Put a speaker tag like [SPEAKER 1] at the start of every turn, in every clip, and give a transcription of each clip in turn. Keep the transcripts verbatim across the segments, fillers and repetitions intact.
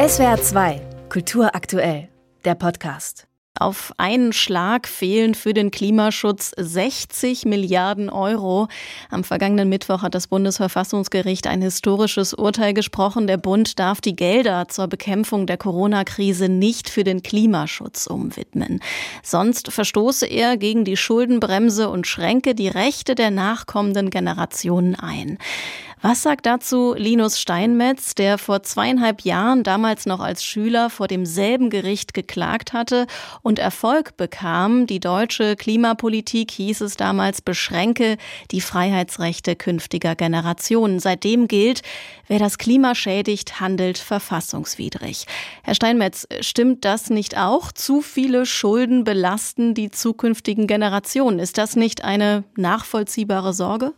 [SPEAKER 1] S W R zwei, Kultur aktuell, der Podcast.
[SPEAKER 2] Auf einen Schlag fehlen für den Klimaschutz sechzig Milliarden Euro. Am vergangenen Mittwoch hat das Bundesverfassungsgericht ein historisches Urteil gesprochen. Der Bund darf die Gelder zur Bekämpfung der Corona-Krise nicht für den Klimaschutz umwidmen. Sonst verstoße er gegen die Schuldenbremse und schränke die Rechte der nachkommenden Generationen ein. Was sagt dazu Linus Steinmetz, der vor zweieinhalb Jahren damals noch als Schüler vor demselben Gericht geklagt hatte und Erfolg bekam? Die deutsche Klimapolitik, hieß es damals, beschränke die Freiheitsrechte künftiger Generationen. Seitdem gilt, wer das Klima schädigt, handelt verfassungswidrig. Herr Steinmetz, stimmt das nicht auch? Zu viele Schulden belasten die zukünftigen Generationen. Ist das nicht eine nachvollziehbare Sorge?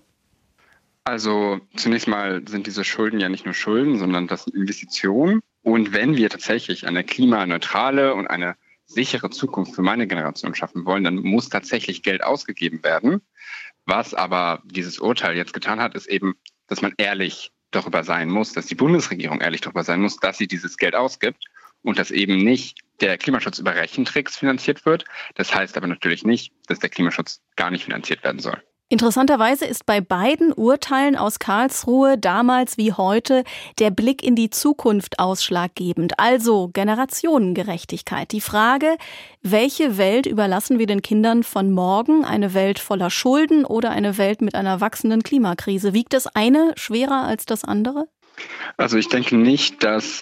[SPEAKER 3] Also zunächst mal sind diese Schulden ja nicht nur Schulden, sondern das sind Investitionen. Und wenn wir tatsächlich eine klimaneutrale und eine sichere Zukunft für meine Generation schaffen wollen, dann muss tatsächlich Geld ausgegeben werden. Was aber dieses Urteil jetzt getan hat, ist eben, dass man ehrlich darüber sein muss, dass die Bundesregierung ehrlich darüber sein muss, dass sie dieses Geld ausgibt und dass eben nicht der Klimaschutz über Rechentricks finanziert wird. Das heißt aber natürlich nicht, dass der Klimaschutz gar nicht finanziert werden soll.
[SPEAKER 2] Interessanterweise ist bei beiden Urteilen aus Karlsruhe damals wie heute der Blick in die Zukunft ausschlaggebend, also Generationengerechtigkeit. Die Frage, welche Welt überlassen wir den Kindern von morgen? Eine Welt voller Schulden oder eine Welt mit einer wachsenden Klimakrise? Wiegt das eine schwerer als das andere?
[SPEAKER 3] Also ich denke nicht, dass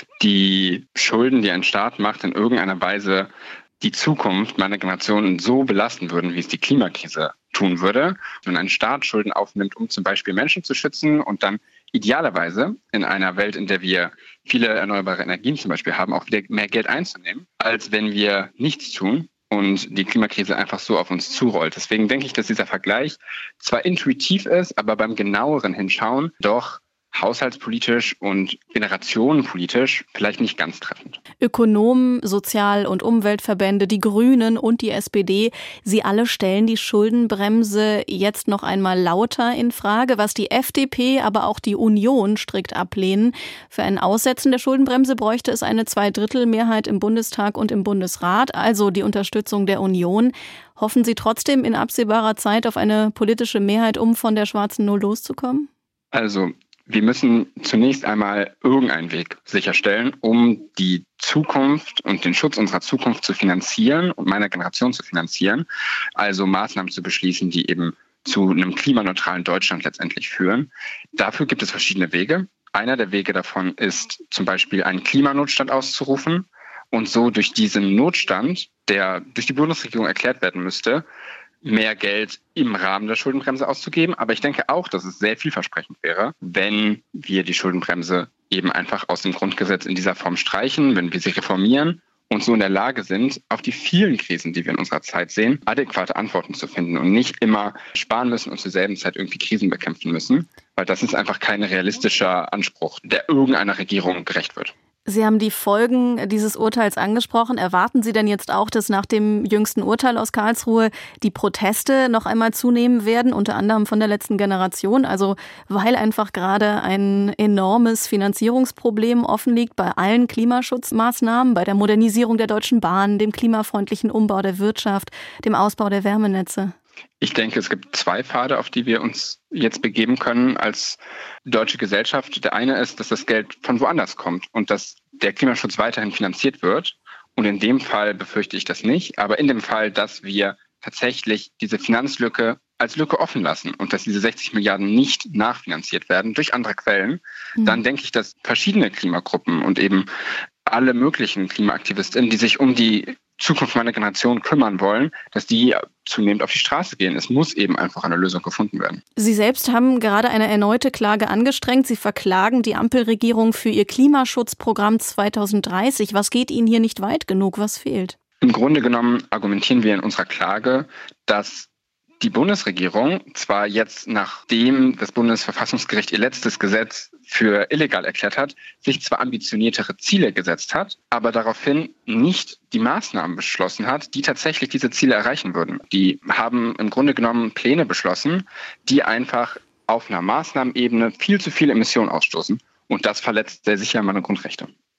[SPEAKER 3] die Schulden, die ein Staat macht, in irgendeiner Weise die Zukunft meiner Generation so belasten würden, wie es die Klimakrise tun würde. Wenn ein Staat Schulden aufnimmt, um zum Beispiel Menschen zu schützen und dann idealerweise in einer Welt, in der wir viele erneuerbare Energien zum Beispiel haben, auch wieder mehr Geld einzunehmen, als wenn wir nichts tun und die Klimakrise einfach so auf uns zurollt. Deswegen denke ich, dass dieser Vergleich zwar intuitiv ist, aber beim genaueren Hinschauen doch haushaltspolitisch und generationenpolitisch vielleicht nicht ganz treffend.
[SPEAKER 2] Ökonomen, Sozial- und Umweltverbände, die Grünen und die S P D, sie alle stellen die Schuldenbremse jetzt noch einmal lauter in Frage, was die F D P, aber auch die Union strikt ablehnen. Für ein Aussetzen der Schuldenbremse bräuchte es eine Zweidrittelmehrheit im Bundestag und im Bundesrat, also die Unterstützung der Union. Hoffen Sie trotzdem in absehbarer Zeit auf eine politische Mehrheit, um von der schwarzen Null loszukommen?
[SPEAKER 3] Also wir müssen zunächst einmal irgendeinen Weg sicherstellen, um die Zukunft und den Schutz unserer Zukunft zu finanzieren und meiner Generation zu finanzieren. Also Maßnahmen zu beschließen, die eben zu einem klimaneutralen Deutschland letztendlich führen. Dafür gibt es verschiedene Wege. Einer der Wege davon ist zum Beispiel einen Klimanotstand auszurufen und so durch diesen Notstand, der durch die Bundesregierung erklärt werden müsste, mehr Geld im Rahmen der Schuldenbremse auszugeben. Aber ich denke auch, dass es sehr vielversprechend wäre, wenn wir die Schuldenbremse eben einfach aus dem Grundgesetz in dieser Form streichen, wenn wir sie reformieren und so in der Lage sind, auf die vielen Krisen, die wir in unserer Zeit sehen, adäquate Antworten zu finden und nicht immer sparen müssen und zur selben Zeit irgendwie Krisen bekämpfen müssen, weil das ist einfach kein realistischer Anspruch, der irgendeiner Regierung gerecht wird.
[SPEAKER 2] Sie haben die Folgen dieses Urteils angesprochen. Erwarten Sie denn jetzt auch, dass nach dem jüngsten Urteil aus Karlsruhe die Proteste noch einmal zunehmen werden, unter anderem von der letzten Generation? Also weil einfach gerade ein enormes Finanzierungsproblem offen liegt bei allen Klimaschutzmaßnahmen, bei der Modernisierung der Deutschen Bahn, dem klimafreundlichen Umbau der Wirtschaft, dem Ausbau der Wärmenetze.
[SPEAKER 3] Ich denke, es gibt zwei Pfade, auf die wir uns jetzt begeben können als deutsche Gesellschaft. Der eine ist, dass das Geld von woanders kommt und dass der Klimaschutz weiterhin finanziert wird. Und in dem Fall befürchte ich das nicht. Aber in dem Fall, dass wir tatsächlich diese Finanzlücke als Lücke offen lassen und dass diese sechzig Milliarden nicht nachfinanziert werden durch andere Quellen, mhm. dann denke ich, dass verschiedene Klimagruppen und eben alle möglichen KlimaaktivistInnen, die sich um die Zukunft meiner Generation kümmern wollen, dass die zunehmend auf die Straße gehen. Es muss eben einfach eine Lösung gefunden werden.
[SPEAKER 2] Sie selbst haben gerade eine erneute Klage angestrengt. Sie verklagen die Ampelregierung für ihr Klimaschutzprogramm zweitausenddreißig. Was geht Ihnen hier nicht weit genug? Was fehlt?
[SPEAKER 3] Im Grunde genommen argumentieren wir in unserer Klage, dass die Bundesregierung zwar jetzt, nachdem das Bundesverfassungsgericht ihr letztes Gesetz für illegal erklärt hat, sich zwar ambitioniertere Ziele gesetzt hat, aber daraufhin nicht die Maßnahmen beschlossen hat, die tatsächlich diese Ziele erreichen würden. Die haben im Grunde genommen Pläne beschlossen, die einfach auf einer Maßnahmenebene viel zu viele Emissionen ausstoßen. Und das verletzt sehr sicher meine Grundrechte.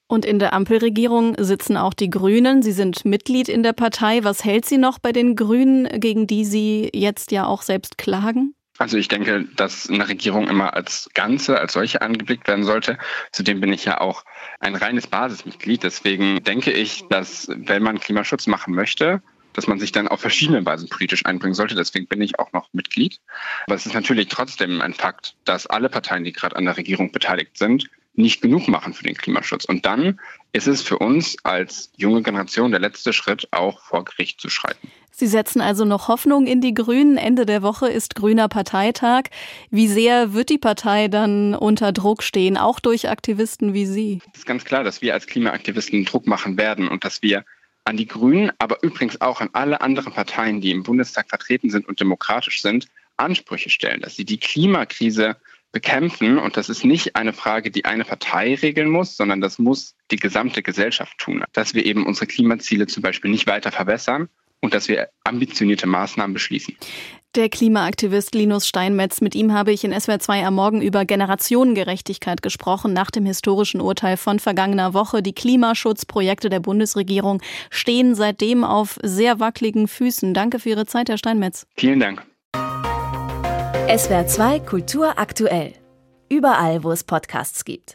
[SPEAKER 2] Und in der Ampelregierung sitzen auch die Grünen. Sie sind Mitglied in der Partei. Was hält Sie noch bei den Grünen, gegen die Sie jetzt ja auch selbst klagen?
[SPEAKER 3] Also ich denke, dass eine Regierung immer als Ganze, als solche angeblickt werden sollte. Zudem bin ich ja auch ein reines Basismitglied. Deswegen denke ich, dass wenn man Klimaschutz machen möchte, dass man sich dann auf verschiedene Weisen politisch einbringen sollte. Deswegen bin ich auch noch Mitglied. Aber es ist natürlich trotzdem ein Fakt, dass alle Parteien, die gerade an der Regierung beteiligt sind, nicht genug machen für den Klimaschutz. Und dann ist es für uns als junge Generation der letzte Schritt, auch vor Gericht zu schreiten.
[SPEAKER 2] Sie setzen also noch Hoffnung in die Grünen. Ende der Woche ist Grüner Parteitag. Wie sehr wird die Partei dann unter Druck stehen, auch durch Aktivisten wie Sie?
[SPEAKER 3] Es ist ganz klar, dass wir als Klimaaktivisten Druck machen werden und dass wir an die Grünen, aber übrigens auch an alle anderen Parteien, die im Bundestag vertreten sind und demokratisch sind, Ansprüche stellen, dass sie die Klimakrise bekämpfen. Und das ist nicht eine Frage, die eine Partei regeln muss, sondern das muss die gesamte Gesellschaft tun. Dass wir eben unsere Klimaziele zum Beispiel nicht weiter verwässern und dass wir ambitionierte Maßnahmen beschließen.
[SPEAKER 2] Der Klimaaktivist Linus Steinmetz, mit ihm habe ich in S W R zwei am Morgen über Generationengerechtigkeit gesprochen. Nach dem historischen Urteil von vergangener Woche. Die Klimaschutzprojekte der Bundesregierung stehen seitdem auf sehr wackeligen Füßen. Danke für Ihre Zeit, Herr Steinmetz.
[SPEAKER 3] Vielen Dank.
[SPEAKER 1] S W R zwei Kultur aktuell. Überall, wo es Podcasts gibt.